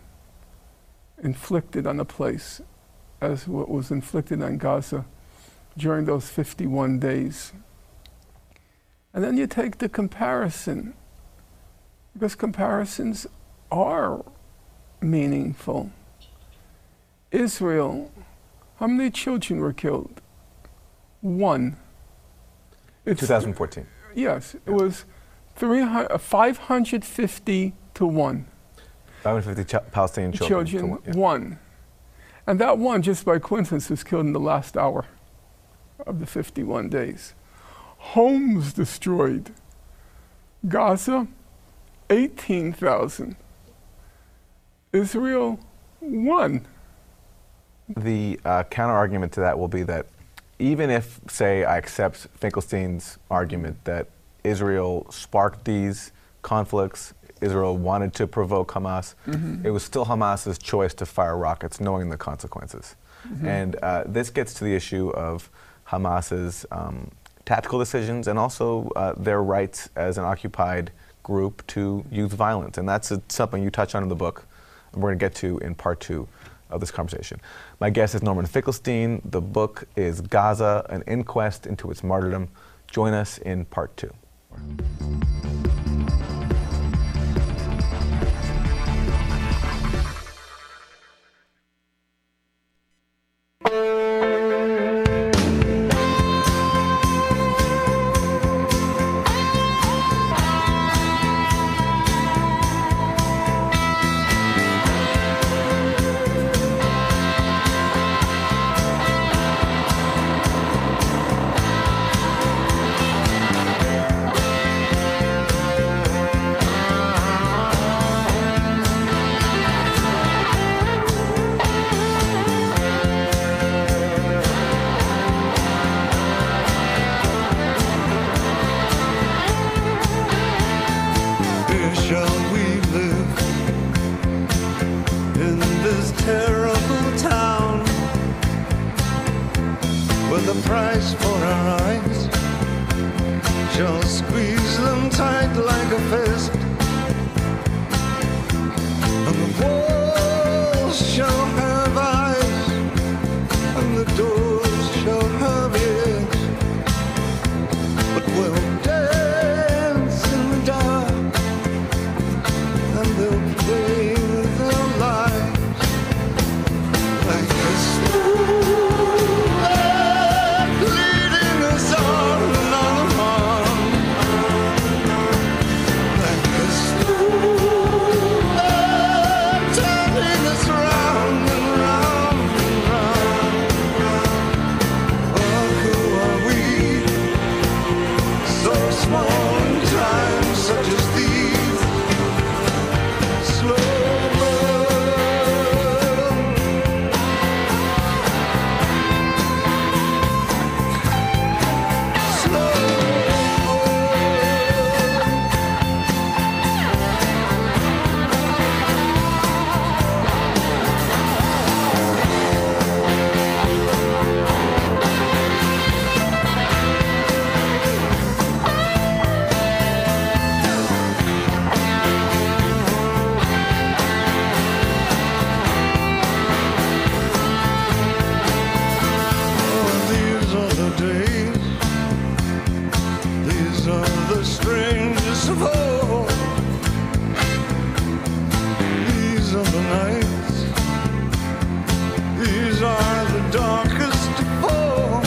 inflicted on a place as what was inflicted on Gaza during those fifty-one days. And then you take the comparison, because comparisons are meaningful. Israel, how many children were killed? One. It's twenty fourteen. Yes, it was three hundred, five hundred fifty to one. five hundred fifty ch- Palestinian children. Children, one. Yeah. one. And that one, just by coincidence, was killed in the last hour of the fifty-one days. Homes destroyed. Gaza, eighteen thousand. Israel, one. The uh, counter-argument to that will be that even if, say, I accept Finkelstein's argument that Israel sparked these conflicts, Israel wanted to provoke Hamas, Mhm. it was still Hamas's choice to fire rockets, knowing the consequences. Mhm. And uh, this gets to the issue of Hamas's um, tactical decisions and also uh, their rights as an occupied group to use violence. And that's uh, something you touch on in the book, and we're going to get to in part two of this conversation. My guest is Norman Finkelstein. The book is Gaza, an inquest into its martyrdom. Join us in part two. Where shall we live in this terrible town where the price for our eyes shall squeeze them tight like a fist, and the walls shall have eyes and the doors shall have ears, but we'll dance in the dark and they'll play with their lives like a storm leading us on and on and on, like a storm turning us round and round and round. Oh, who are we? So small in times such as these. Slow burn. Slow These are the days, these are the strangest of all. These are the nights, these are the darkest of all.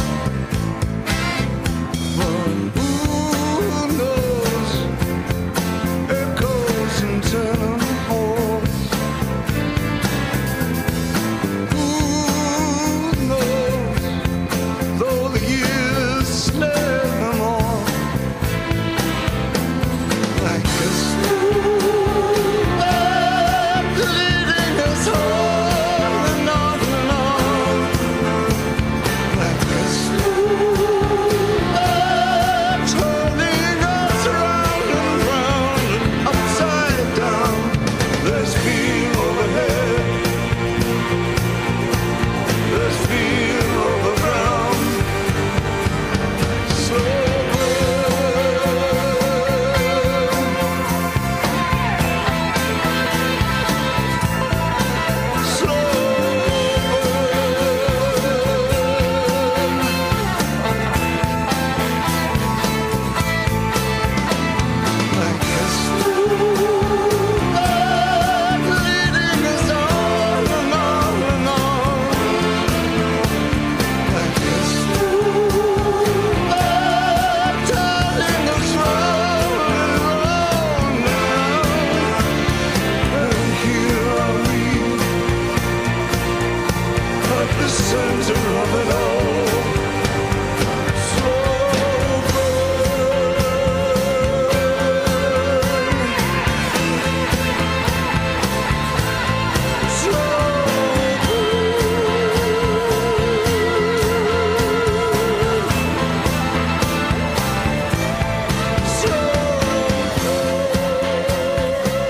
But who knows, echoes and tenement halls. Who knows, though the years snare them all, like a storm leading us on and on and on, like a storm turning us round and round and upside down. There's fear overhead, there's fear over ground. Slow burn. Slow burn. Like a storm leading us on and on and on, like a storm turning us round and round and round. And here are we at the center of it all. Slow burn. Slow burn. Slow burn.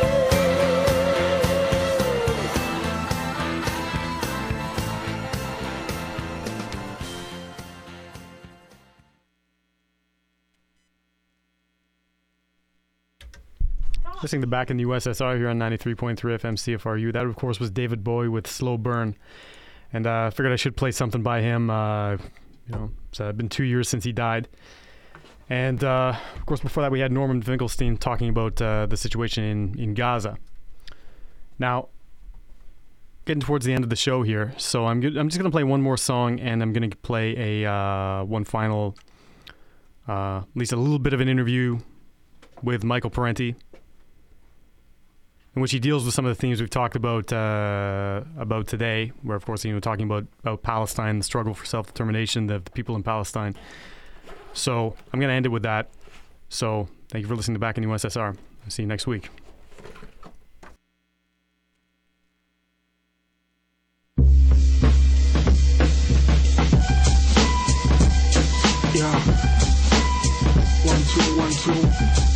Listening to Back in the U S S R here on ninety-three point three F M C F R U. That, of course, was David Bowie with Slow Burn. And uh, I figured I should play something by him. Uh, you know, it's uh, been two years since he died. And, uh, of course, before that we had Norman Finkelstein talking about uh, the situation in, in Gaza. Now, getting towards the end of the show here, so I'm good, I'm just going to play one more song, and I'm going to play a uh, one final, uh, at least a little bit of an interview with Michael Parenti, in which he deals with some of the themes we've talked about uh, about today, where, of course, you know, talking about, about Palestine, the struggle for self-determination, the, the people in Palestine. So I'm going to end it with that. So thank you for listening to Back in the U S S R. I'll see you next week. Yeah. One, two, one, two.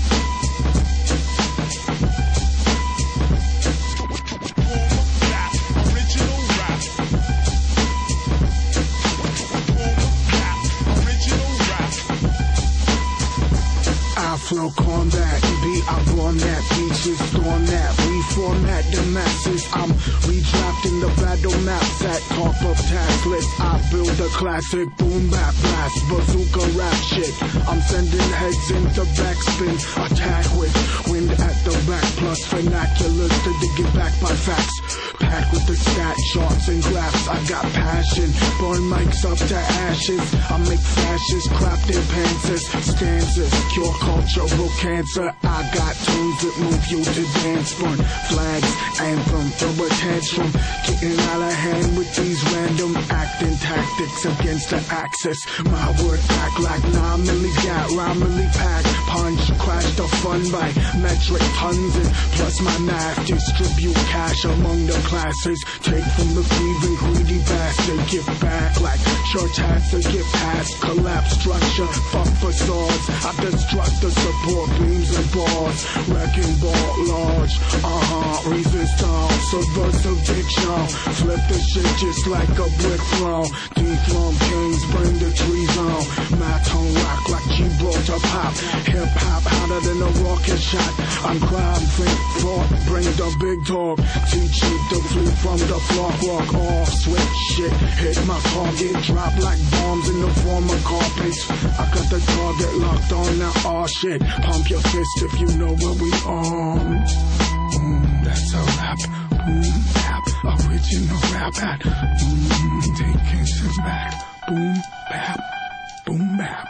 Flow combat, be I born that, beaches storm that, reformat the masses. I'm redrafting the battle maps at top of task list. I build a classic boom bap blast, bazooka rap shit. I'm sending heads into backspin, attack with wind at the back plus vernaculars to dig it back by facts. Packed with the stat charts and graphs, I got passion. Burn mics up to ashes. I make fascists crap their pants, stanzas, cure cultural cancer. I got tunes that move you to dance. Burn flags, anthem, throw a tantrum. Getting out of hand with these random acting tactics against the axis. My word act like nine milli gat, rhyme milli pack. Punch, crash the fun by metric tons and plus my math. Distribute cash among the classes. Take from the thieving greedy bastard. Give back like church has to get past. Collapse structure, fuck facades. I destruct the support beams and bars. Wrecking ball large. Uh-huh, resistance. Subversive diction. Flip the shit just like a brick throw. Dethrone kings, bring the trees on. My tone rock like Gibraltar pop. Hip hop hotter than a rocket shot. I'm crime, think, thought, bring the big dog. Teach you to flee from the flock, walk off, switch shit. Hit my target, drop like bombs in the form of carpets. I got the target locked on now, aw shit. Pump your fist if you know where we are. Mm, that's a rap, boom, bap, original rap at. Mm, take it back, boom, bap, boom, bap.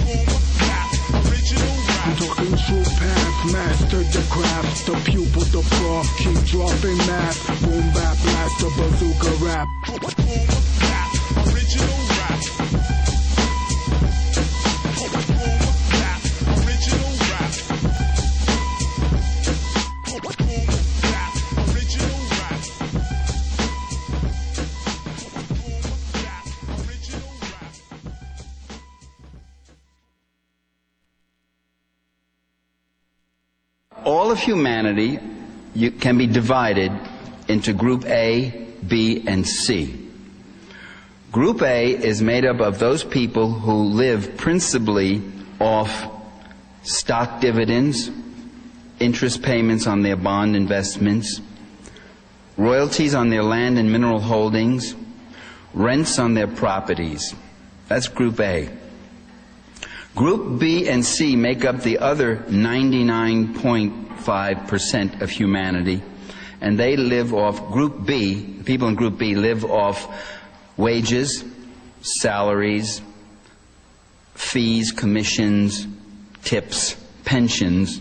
I'm talking true path, master the craft, the pupil, the prof, keep dropping math. Boom, bap, blast, the bazooka rap. Original rap. Original rap. Original rap. All of humanity you, can be divided into Group A, B, and C. Group A is made up of those people who live principally off stock dividends, interest payments on their bond investments, royalties on their land and mineral holdings, rents on their properties. That's Group A. Group B and C make up the other ninety-nine point five percent of humanity, and they live off Group B, the people in Group B live off wages, salaries, fees, commissions, tips, pensions.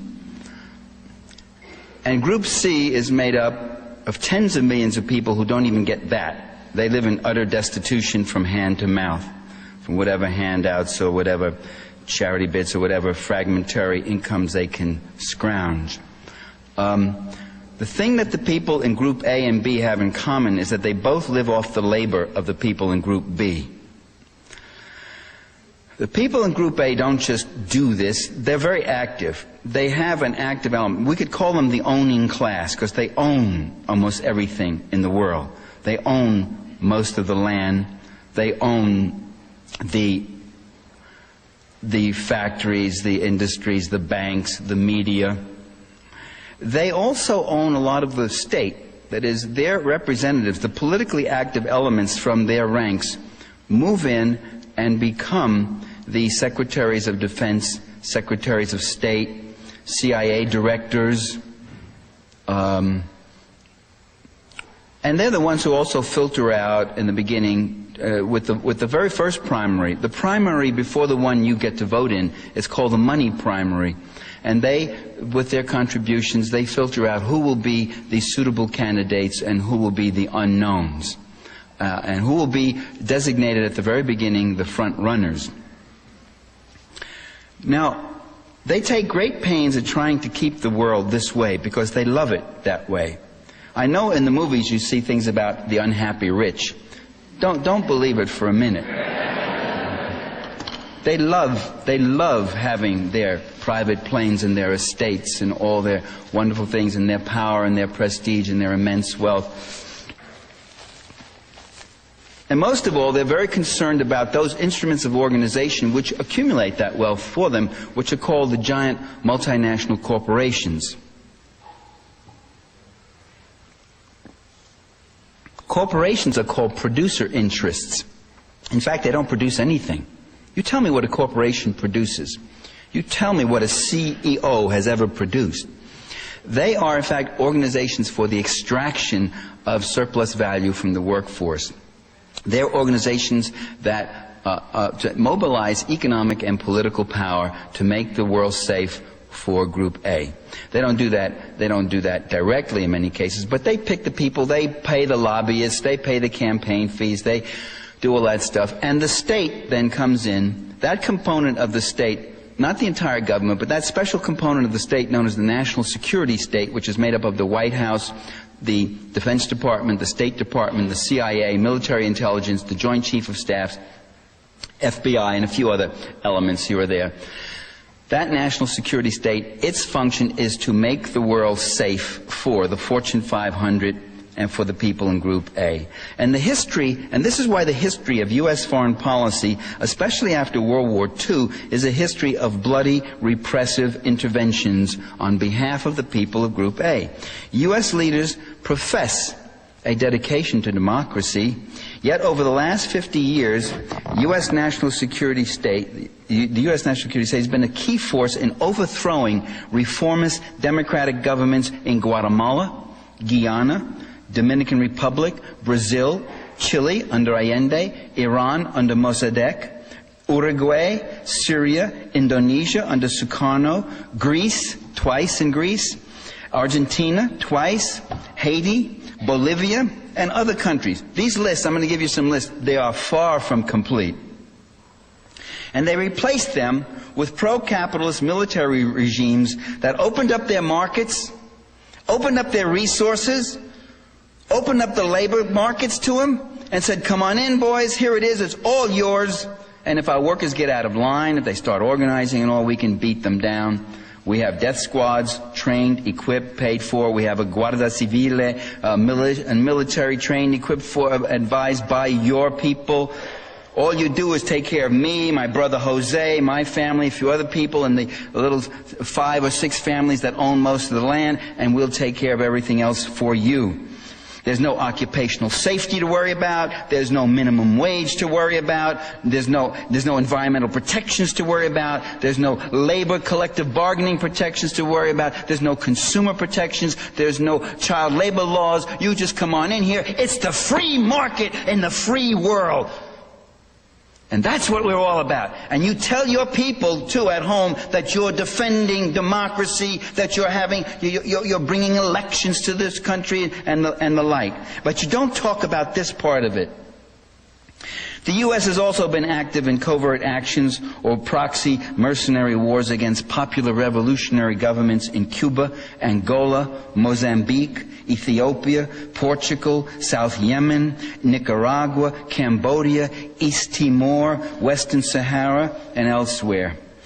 And Group C is made up of tens of millions of people who don't even get that. They live in utter destitution from hand to mouth, from whatever handouts or whatever charity bits or whatever fragmentary incomes they can scrounge. Um, the thing that the people in Group A and B have in common is that they both live off the labor of the people in Group B. The people in Group A don't just do this, they're very active. They have an active element. We could call them the owning class because they own almost everything in the world. They own most of the land. They own the the factories, the industries, the banks, the media. they also own a lot of the state. That is, their representatives, the politically active elements from their ranks, move in and become the secretaries of defense, secretaries of state, C I A directors, um, and they're the ones who also filter out in the beginning uh, with the with the very first primary. The primary before the one you get to vote in is called the money primary. And they, with their contributions, they filter out who will be the suitable candidates and who will be the unknowns. Uh, and who will be designated at the very beginning the front runners. Now, they take great pains at trying to keep the world this way because they love it that way. I know in the movies you see things about the unhappy rich. Don't, don't believe it for a minute. They love, they love having their private planes and their estates and all their wonderful things and their power and their prestige and their immense wealth. And most of all, they're very concerned about those instruments of organization which accumulate that wealth for them, which are called the giant multinational corporations. Corporations are called producer interests. In fact, they don't produce anything. You tell me what a corporation produces. You tell me what a C E O has ever produced. They are, in fact, organizations for the extraction of surplus value from the workforce. They're organizations that uh, uh, to mobilize economic and political power to make the world safe for Group A. They don't do that. They don't do that directly in many cases, but they pick the people. They pay the lobbyists. They pay the campaign fees. They do all that stuff, and the state then comes in. That component of the state, not the entire government, but that special component of the state known as the National Security State, which is made up of the White House, the Defense Department, the State Department, the C I A, military intelligence, the Joint Chief of Staffs, F B I, and a few other elements here or there. That national security state, its function is to make the world safe for the Fortune five hundred and for the people in Group A. And the history, and this is why the history of U S foreign policy, especially after World War Two, is a history of bloody, repressive interventions on behalf of the people of Group A. U S leaders profess a dedication to democracy, yet over the last fifty years, U S national security state, the U S national security state has been a key force in overthrowing reformist democratic governments in Guatemala, Guyana, Dominican Republic, Brazil, Chile under Allende, Iran under Mossadegh, Uruguay, Syria, Indonesia under Sukarno, Greece, twice in Greece, Argentina, twice, Haiti, Bolivia, and other countries. These lists, I'm going to give you some lists, they are far from complete. And they replaced them with pro-capitalist military regimes that opened up their markets, opened up their resources, opened up the labor markets to them, and said, come on in, boys, here it is, it's all yours. And if our workers get out of line, if they start organizing and all, we can beat them down. We have death squads, trained, equipped, paid for. We have a Guardia Civile, a, mili- a military trained, equipped for, advised by your people. All you do is take care of me, my brother Jose, my family, a few other people, and the little five or six families that own most of the land, and we'll take care of everything else for you. There's no occupational safety to worry about. There's no minimum wage to worry about. There's no, there's no environmental protections to worry about. There's no labor collective bargaining protections to worry about. There's no consumer protections. There's no child labor laws. You just come on in here. It's the free market in the free world. And that's what we're all about. And you tell your people, too, at home, that you're defending democracy, that you're having, you're, you're bringing elections to this country and the, and the like. But you don't talk about this part of it. The U S has also been active in covert actions or proxy mercenary wars against popular revolutionary governments in Cuba, Angola, Mozambique, Ethiopia, Portugal, South Yemen, Nicaragua, Cambodia, East Timor, Western Sahara, and elsewhere.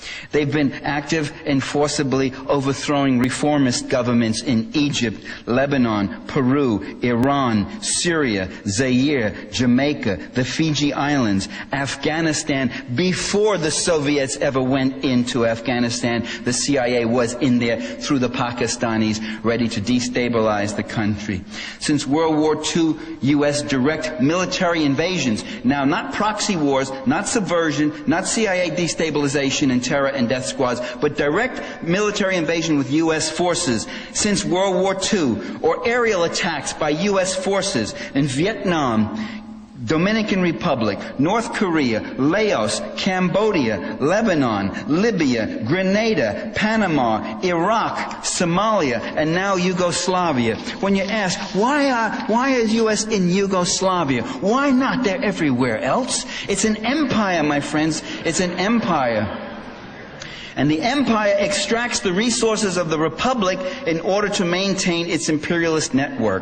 They've been active in forcibly overthrowing reformist governments in Egypt, Lebanon, Peru, Iran, Syria, Zaire, Jamaica, the Fiji Islands, Afghanistan. Before the Soviets ever went into Afghanistan, the C I A was in there through the Pakistanis, ready to destabilize the country. Since World War Two, U S direct military invasions, now not proxy wars, not subversion, not C I A destabilization and terror and death squads, but direct military invasion with U S forces since World War Two, or aerial attacks by U S forces in Vietnam, Dominican Republic, North Korea, Laos, Cambodia, Lebanon, Libya, Grenada, Panama, Iraq, Somalia, and now Yugoslavia. When you ask, why are, why is U S in Yugoslavia? Why not? They're everywhere else. It's an empire, my friends. It's an empire. And the empire extracts the resources of the republic in order to maintain its imperialist network.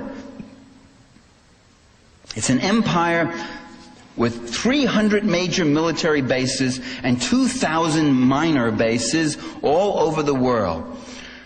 It's an empire with three hundred major military bases and two thousand minor bases all over the world.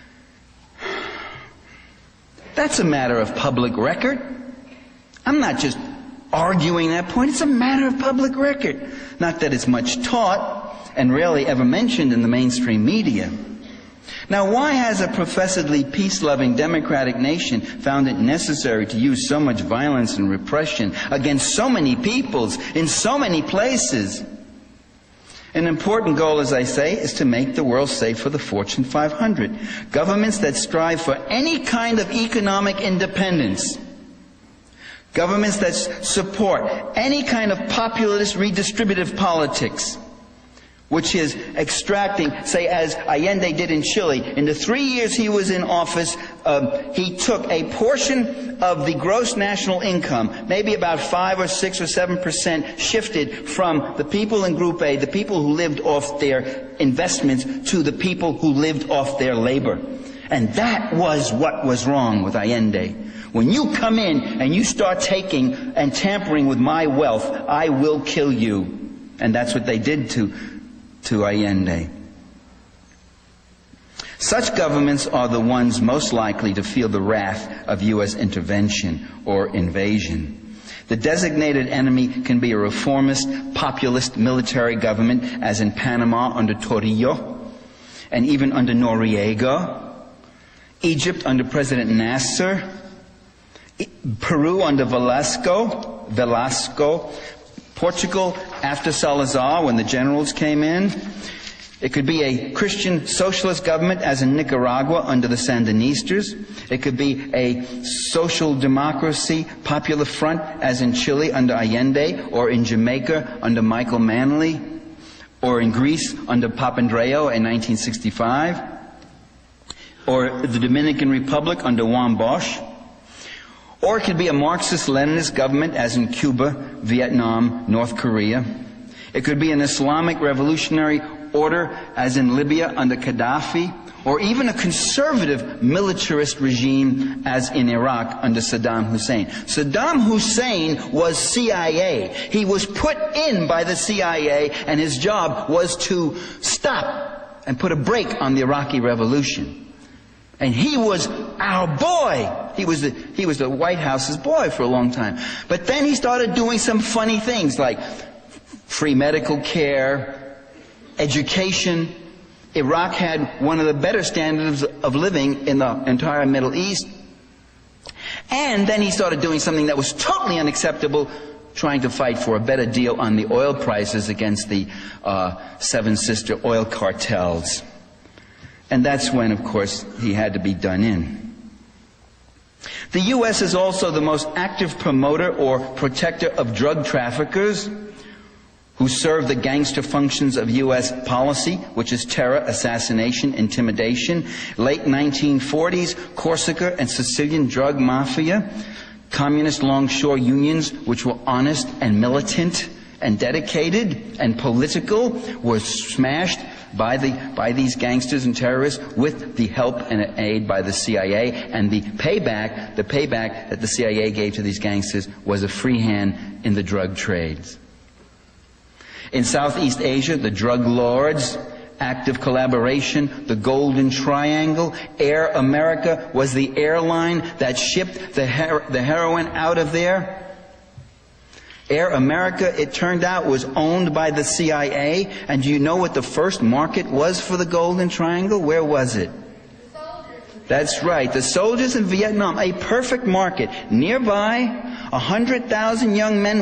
That's a matter of public record. I'm not just arguing that point. It's a matter of public record. Not that it's much taught and rarely ever mentioned in the mainstream media. Now, why has a professedly peace-loving democratic nation found it necessary to use so much violence and repression against so many peoples in so many places? An important goal, as I say, is to make the world safe for the Fortune five hundred. Governments that strive for any kind of economic independence, governments that support any kind of populist redistributive politics, which is extracting, say, as Allende did in Chile. In the three years he was in office, um, he took a portion of the gross national income, maybe about five or six or seven percent, shifted from the people in Group A, the people who lived off their investments, to the people who lived off their labor. And that was what was wrong with Allende. When you come in and you start taking and tampering with my wealth, I will kill you. And that's what they did to to Allende. Such governments are the ones most likely to feel the wrath of U S intervention or invasion. The designated enemy can be a reformist, populist military government, as in Panama under Torrijos, and even under Noriega, Egypt under President Nasser, Peru under Velasco, Velasco, Portugal after Salazar, when the generals came in. It could be a Christian socialist government, as in Nicaragua under the Sandinistas. It could be a social democracy, popular front, as in Chile under Allende, or in Jamaica under Michael Manley, or in Greece under Papandreou in nineteen sixty-five, or the Dominican Republic under Juan Bosch. Or it could be a Marxist-Leninist government, as in Cuba, Vietnam, North Korea. It could be an Islamic revolutionary order, as in Libya under Gaddafi, or even a conservative militarist regime, as in Iraq under Saddam Hussein. Saddam Hussein was C I A. He was put in by the C I A, and his job was to stop and put a brake on the Iraqi revolution. And he was our boy. He was the, he was the White House's boy for a long time. But then he started doing some funny things like free medical care, education. Iraq had one of the better standards of living in the entire Middle East. And then he started doing something that was totally unacceptable, trying to fight for a better deal on the oil prices against the uh, Seven Sister oil cartels. And that's when, of course, he had to be done in. The U S is also the most active promoter or protector of drug traffickers who serve the gangster functions of U S policy, which is terror, assassination, intimidation. Late nineteen forties, Corsica and Sicilian drug mafia, communist longshore unions, which were honest and militant and dedicated and political, were smashed by the by these gangsters and terrorists with the help and aid by the C I A. And the payback, the payback that the C I A gave to these gangsters was a free hand in the drug trades. In Southeast Asia, the drug lords active collaboration, the Golden Triangle. Air America was the airline that shipped the, her- the heroin out of there. Air America, it turned out, was owned by the C I A. And do you know what the first market was for the Golden Triangle? Where was it? That's right, the soldiers in Vietnam, a perfect market. Nearby, a hundred thousand young men